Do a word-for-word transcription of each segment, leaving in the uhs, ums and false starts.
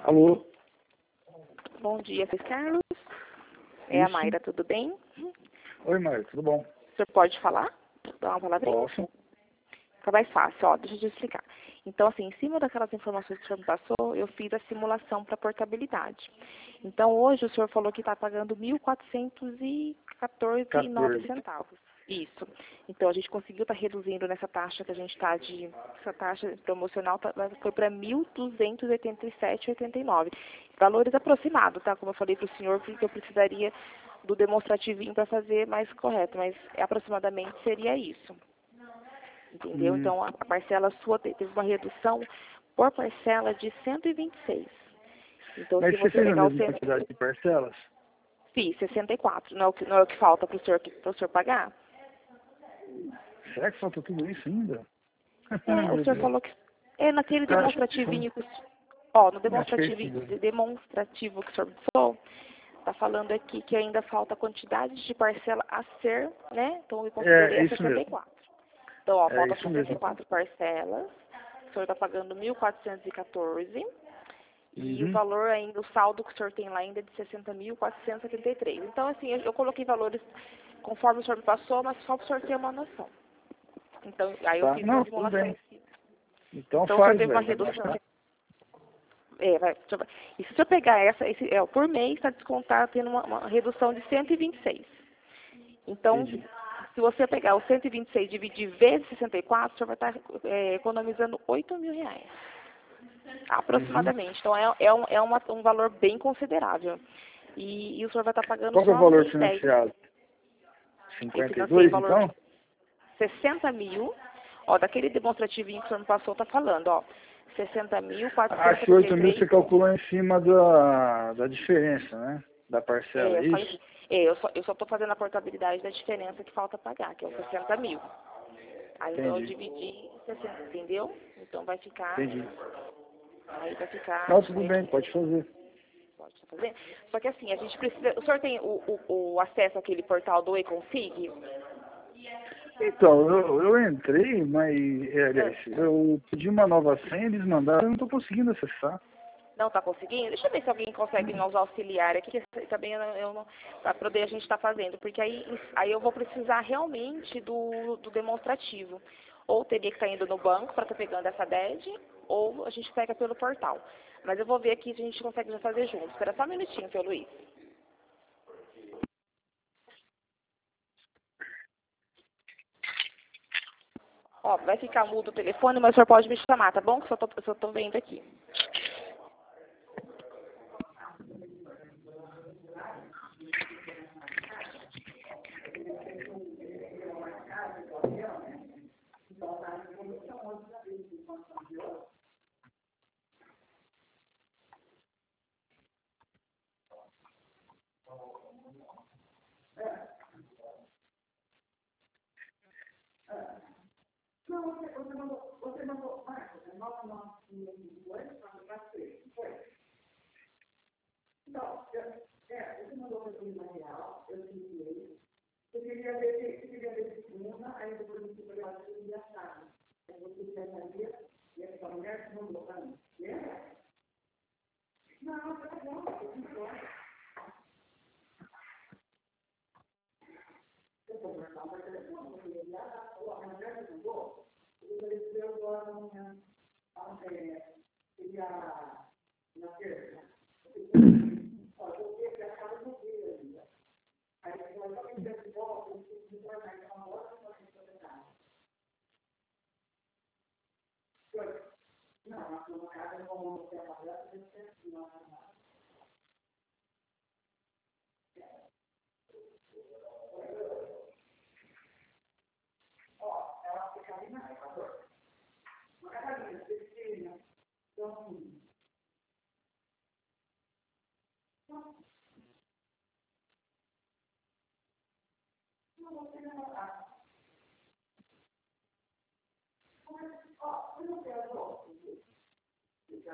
Alô? Bom dia, Luiz Carlos. É a Isso. Mayra, tudo bem? Oi, Mário, tudo bom? O senhor pode falar? Dar uma palavrinha? Posso? Fica mais fácil, ó, deixa eu te explicar. Então, assim, em cima daquelas informações que o senhor me passou, eu fiz a simulação para portabilidade. Então, hoje o senhor falou que está pagando mil quatrocentos e quatorze reais e nove quatorze. centavos. Isso. Então, a gente conseguiu estar reduzindo nessa taxa que a gente está de... Essa taxa promocional tá, foi para mil duzentos e oitenta e sete reais e oitenta e nove centavos. Valores aproximados, tá? Como eu falei para o senhor, porque eu precisaria do demonstrativinho para fazer mais correto, mas aproximadamente seria isso. Entendeu? Hum. Então, a parcela sua teve uma redução por parcela de cento e vinte e seis. Então, Mas se você você fez a pegar o mesma cento... quantidade de parcelas? Fiz, sessenta e quatro. Não é o que, não é o que falta para o senhor, pro senhor pagar? Será que falta tudo isso ainda? É, o Meu senhor Deus. falou que... É naquele Eu acho que demonstrativinho sim. que... o- Ó, no Acho que é isso demonstrativo, mesmo. demonstrativo que o senhor passou, está falando aqui que ainda falta quantidade de parcela a ser, né? Então, eu É, considerei é a isso sessenta e mesmo. quatro. Então, ó, É falta isso sessenta e mesmo. quatro parcelas. O senhor está pagando mil quatrocentos e quatorze. E o Uhum. valor ainda, o saldo que o senhor tem lá ainda é de sessenta mil quatrocentos e setenta e três. Então, assim, eu, eu coloquei valores conforme o senhor me passou, mas só para o senhor ter uma noção. Então, aí eu Tá. fiz uma Não, tudo simulação bem. em cima. Então Então, o senhor faz, teve uma velho. Vai redução. baixar. É, vai, deixa eu ver. E se o senhor pegar essa, esse, é, por mês, está descontado tendo uma, uma redução de cento e vinte e seis. Então, Entendi. se você pegar o cento e vinte e seis e dividir vezes sessenta e quatro, o senhor vai estar é, economizando oito mil reais. Uhum. Aproximadamente. Então, é, é, um, é uma, um valor bem considerável. E, e o senhor vai estar pagando Qual que é o só valor mês dez. financiado? Eu cinquenta e financei dois, valor de então? sessenta mil. Ó, daquele demonstrativinho que o senhor me passou, está falando, ó. sessenta mil, Ah, quatrocentos e esse setenta e oito mil você três. calculou em cima da, da diferença, né? Da parcela, É, é só, isso? em- é, eu só eu só estou fazendo a portabilidade da diferença que falta pagar, que é os sessenta mil. Aí, então, eu Entendi. dividi em sessenta, entendeu? Então, vai ficar, Entendi. aí vai ficar, Não, deixa eu tudo ver bem, aqui. pode fazer. Pode fazer? Só que assim, a gente precisa. O senhor tem o, o, o acesso àquele portal do eConfig? Então, eu, eu entrei, mas, é, Ah, aliás, eu pedi uma nova senha, eles mandaram, eu não estou conseguindo acessar. não está conseguindo? Deixa eu ver se alguém consegue nos auxiliar aqui, que também eu não, eu não para poder a gente estar fazendo, porque aí, aí eu vou precisar realmente do, do demonstrativo. Ou teria que estar indo no banco para estar pegando essa D E D, ou a gente pega pelo portal. Mas eu vou ver aqui se a gente consegue já fazer junto. Espera só um minutinho, seu Luiz. Ó, vai ficar mudo o telefone, mas o senhor pode me chamar, tá bom? Que eu só tô, eu só tô vendo aqui.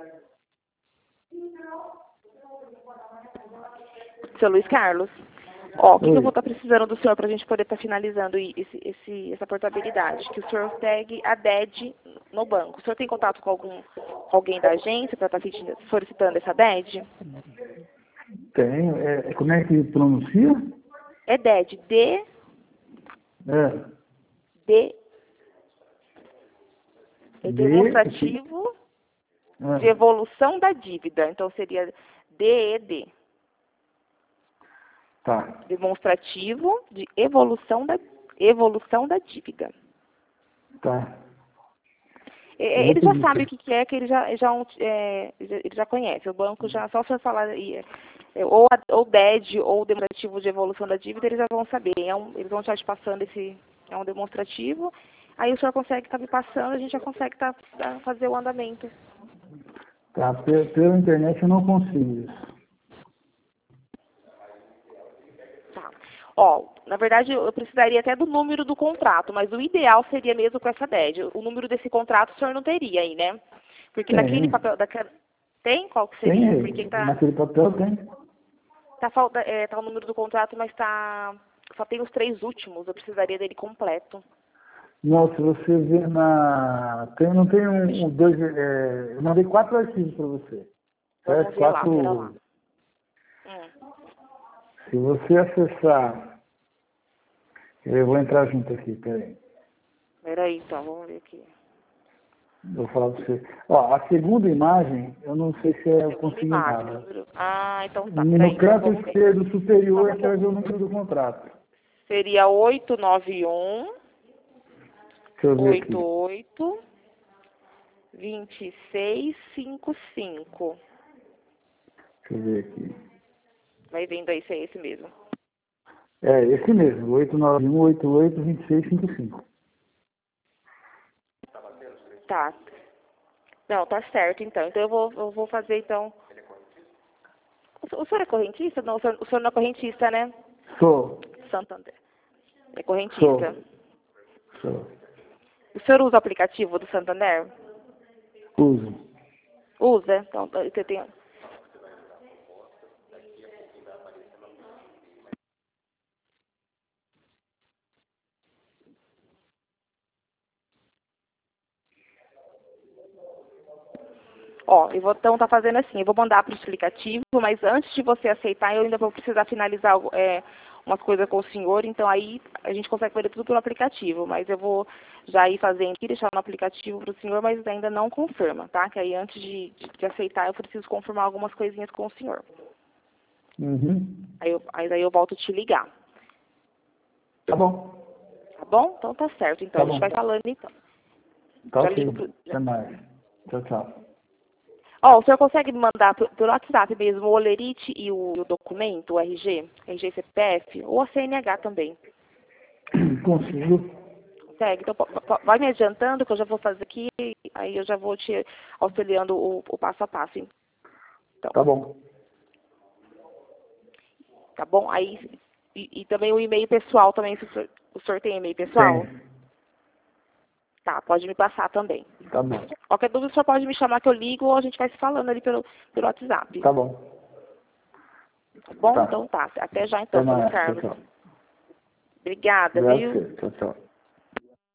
Seu Luiz Carlos. Ó, o que, que eu Oi. vou estar precisando do senhor para a gente poder estar finalizando esse, esse, essa portabilidade? Que o senhor pegue a D E D no banco. O senhor tem contato com, algum, com alguém da agência para estar pedindo- solicitando essa D E D? Tenho. É, como é que pronuncia? É D E D, D, É. D, é D. demonstrativo de É. evolução da dívida. Então seria D E D. Tá. Demonstrativo de evolução da, evolução da dívida. Tá. É, Eu vou Ele já pedir sabe o isso. que que é, que ele já, já, é, ele já conhece. O banco já, só para falar, aí, é, ou, a, ou D E D ou demonstrativo de evolução da dívida, eles já vão saber. É um, eles vão estar te passando esse, é um demonstrativo, aí o senhor consegue estar me passando, a gente já consegue estar, tá, fazer o andamento. Tá. Pela, pela internet eu não consigo isso. Tá. Ó, na verdade, eu precisaria até do número do contrato, mas o ideal seria mesmo com essa D E D. O número desse contrato o senhor não teria aí, né? Porque naquele Tem. papel... Daquela, tem? Qual que seria? Tem. Porque tá... Naquele papel tem. Tá, falta, é, tá o número do contrato, mas tá, só tem os três últimos. Eu precisaria dele completo. Não, se você ver na... Tem, não tem um, um dois... É... Eu mandei quatro arquivos para você. Vamos Certo? ver lá, pera lá. Quatro... Hum, Se você acessar... Eu vou entrar junto aqui, peraí. peraí, então, vamos ver aqui. Vou falar para você. Ó, a segunda imagem, eu não sei se eu Segunda consigo imagem. nada. Número... Ah, então tá, No peraí, então canto vamos ver. esquerdo superior, você vai ver o número do contrato. Seria oito nove um, Deixa eu ver oito aqui. oito, dois seis cinco cinco. Deixa eu ver aqui. Vai vendo aí se é esse mesmo. É, esse mesmo. oito nove um, oito oito, dois seis cinco cinco. Tá. Não, tá certo então. Então eu vou, eu vou fazer então. O, o senhor é correntista? Não, o senhor, o senhor não é correntista, né? Sou. Santander. É Sou. correntista. Sou. O senhor usa o aplicativo do Santander? Uso. Usa? Então, você tem... Ó, eu vou então tá fazendo assim, eu vou mandar para o aplicativo, mas antes de você aceitar, eu ainda vou precisar finalizar é, umas coisas com o senhor, então aí a gente consegue fazer tudo pelo aplicativo, mas eu vou já ir fazendo aqui, deixar no aplicativo para o senhor, mas ainda não confirma, tá? Que aí antes de, de, de aceitar, eu preciso confirmar algumas coisinhas com o senhor. Uhum. Aí, eu, aí daí eu volto a te ligar, Tá bom. tá bom? Então tá certo, então Tá a gente bom. vai falando então. Tá Já ok. ligo pro... já- Até mais. Tchau, tchau. Ó, o senhor consegue me mandar pe- pelo WhatsApp mesmo o olerite e o, o documento, o R G, R G C P F, ou a C N H também? Consigo. Consegue? Então, po- po- vai me adiantando que eu já vou fazer aqui, aí eu já vou te auxiliando o, o passo a passo. Então, Tá bom. tá bom? Aí, e, e também o e-mail pessoal também, se o senhor, o senhor tem e-mail pessoal? Tem. Tá, pode me passar também. Tá bom. Qualquer dúvida, o senhor pode me chamar que eu ligo ou a gente vai se falando ali pelo, pelo WhatsApp. Tá bom. Tá bom? Tá. Então tá. Até já Até então, Antônio mais. Tchau, Carlos. tchau. Obrigada, Obrigado, viu? você. Tchau, tchau.